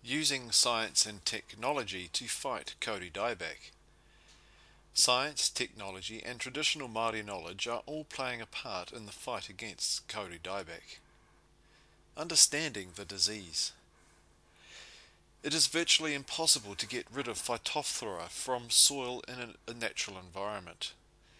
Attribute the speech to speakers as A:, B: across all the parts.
A: Using science and technology to fight Kodi dieback. Science, technology and traditional Māori knowledge are all playing a part in the fight against Kodi dieback. Understanding the disease. It is virtually impossible to get rid of Phytophthora from soil in a natural environment.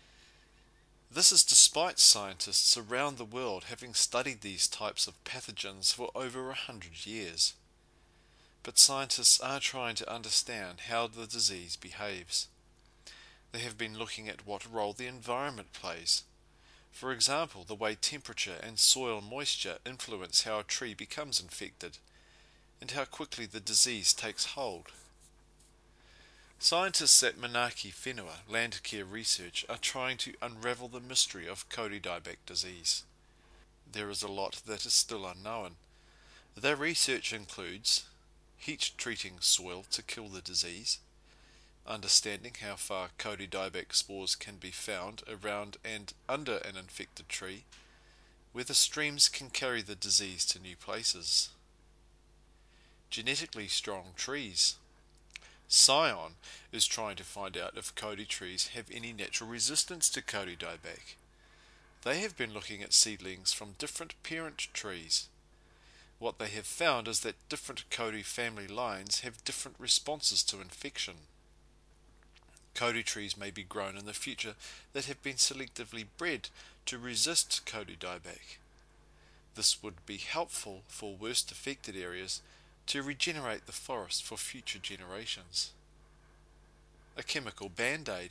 A: This is despite scientists around the world having studied these types of pathogens for over 100 years. But scientists are trying to understand how the disease behaves. They have been looking at what role the environment plays. For example, the way temperature and soil moisture influence how a tree becomes infected, and how quickly the disease takes hold. Scientists at Manaki Whenua Landcare Research are trying to unravel the mystery of Kodi dieback disease. There is a lot that is still unknown. Their research includes heat treating soil to kill the disease, understanding how far Kodi dieback spores can be found around and under an infected tree, whether streams can carry the disease to new places. Genetically strong trees. Scion is trying to find out if Kodi trees have any natural resistance to Kodi dieback. They have been looking at seedlings from different parent trees. What they have found is that different Kodi family lines have different responses to infection. Kodi trees may be grown in the future that have been selectively bred to resist Kodi dieback. This would be helpful for worst affected areas to regenerate the forest for future generations. A chemical band-aid.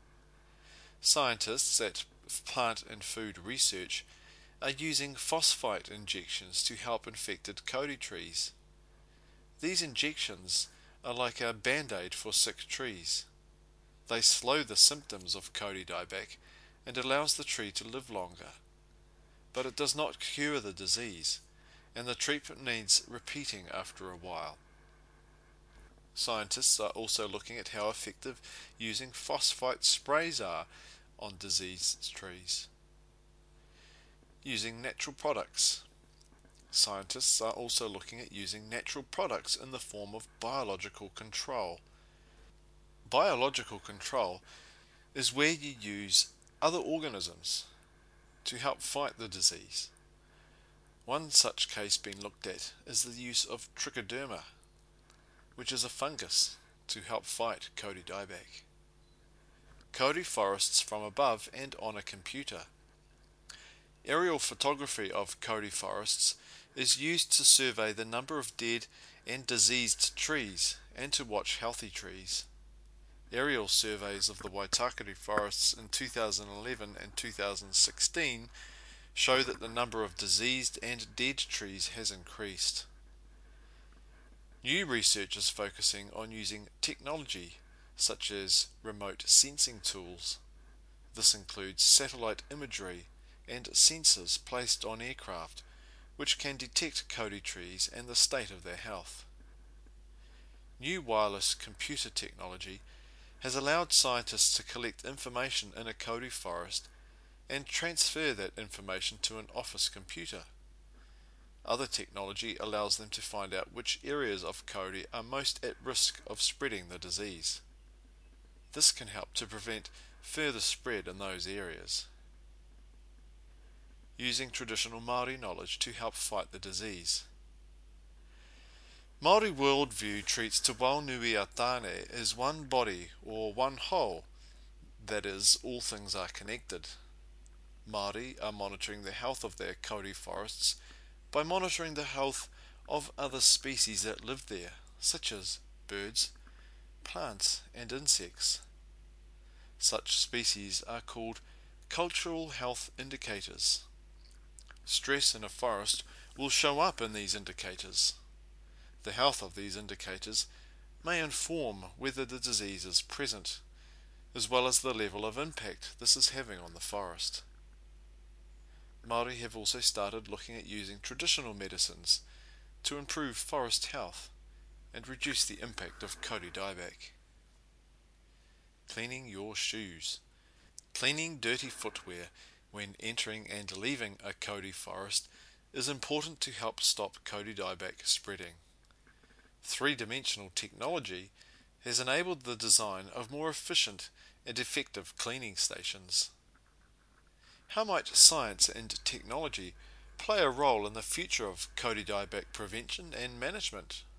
A: Scientists at Plant and Food Research are using phosphite injections to help infected Kodi trees. These injections are like a band-aid for sick trees. They slow the symptoms of Kodi dieback and allows the tree to live longer. But it does not cure the disease, and the treatment needs repeating after a while. Scientists are also looking at how effective using phosphite sprays are on diseased trees. Using natural products. Scientists are also looking at using natural products in the form of biological control. Biological control is where you use other organisms to help fight the disease. One such case being looked at is the use of trichoderma, which is a fungus, to help fight Kodi dieback. Kodi forests from above and on a computer. Aerial photography of Kodi forests is used to survey the number of dead and diseased trees and to watch healthy trees. Aerial surveys of the Waitakere forests in 2011 and 2016 show that the number of diseased and dead trees has increased. New research is focusing on using technology such as remote sensing tools. This includes satellite imagery and sensors placed on aircraft which can detect Kodi trees and the state of their health. New wireless computer technology has allowed scientists to collect information in a Kodi forest and transfer that information to an office computer. Other technology allows them to find out which areas of Kodi are most at risk of spreading the disease. This can help to prevent further spread in those areas. Using traditional Māori knowledge to help fight the disease. Māori worldview treats Te Wānuiatane as one body or one whole, that is, all things are connected. Māori are monitoring the health of their Kodi forests by monitoring the health of other species that live there, such as birds, plants and insects. Such species are called cultural health indicators. Stress in a forest will show up in these indicators. The health of these indicators may inform whether the disease is present, as well as the level of impact this is having on the forest. Māori have also started looking at using traditional medicines to improve forest health and reduce the impact of Kodi dieback. Cleaning your shoes. Cleaning dirty footwear when entering and leaving a Kodi forest is important to help stop Kodi dieback spreading. three-dimensional technology has enabled the design of more efficient and effective cleaning stations. How might science and technology play a role in the future of kōri dieback prevention and management?